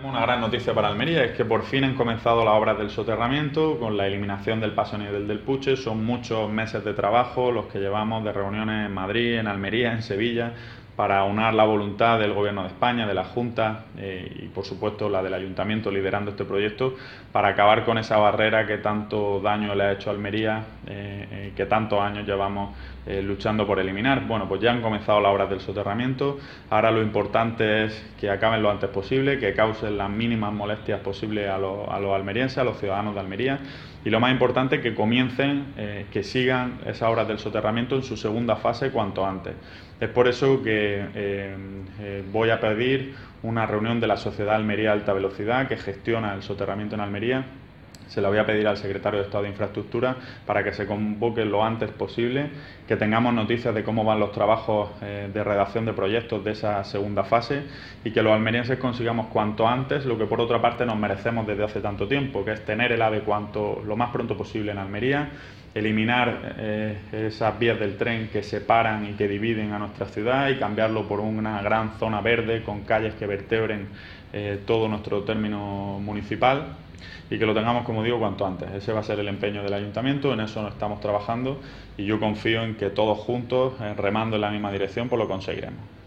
Una gran noticia para Almería es que por fin han comenzado las obras del soterramiento con la eliminación del paso a nivel del Puche. Son muchos meses de trabajo los que llevamos de reuniones en Madrid, en Almería, en Sevilla, para aunar la voluntad del Gobierno de España, de la Junta y por supuesto la del Ayuntamiento liderando este proyecto para acabar con esa barrera que tanto daño le ha hecho a Almería, que tantos años llevamos luchando por eliminar. Bueno, pues ya han comenzado las obras del soterramiento. Ahora lo importante es que acaben lo antes posible, que causen las mínimas molestias posibles a los almerienses, a los ciudadanos de Almería, y lo más importante, que comiencen, que sigan esas obras del soterramiento en su segunda fase cuanto antes. Es por eso que voy a pedir una reunión de la Sociedad Almería Alta Velocidad, que gestiona el soterramiento en Almería. Se la voy a pedir al secretario de Estado de Infraestructura para que se convoque lo antes posible, que tengamos noticias de cómo van los trabajos de redacción de proyectos de esa segunda fase y que los almerienses consigamos cuanto antes lo que por otra parte nos merecemos desde hace tanto tiempo, que es tener el AVE lo más pronto posible en Almería, eliminar esas vías del tren que separan y que dividen a nuestra ciudad y cambiarlo por una gran zona verde con calles que vertebren todo nuestro término municipal, y que lo tengamos, como digo, cuanto antes. Ese va a ser el empeño del Ayuntamiento, en eso nos estamos trabajando y yo confío en que todos juntos, remando en la misma dirección, pues lo conseguiremos.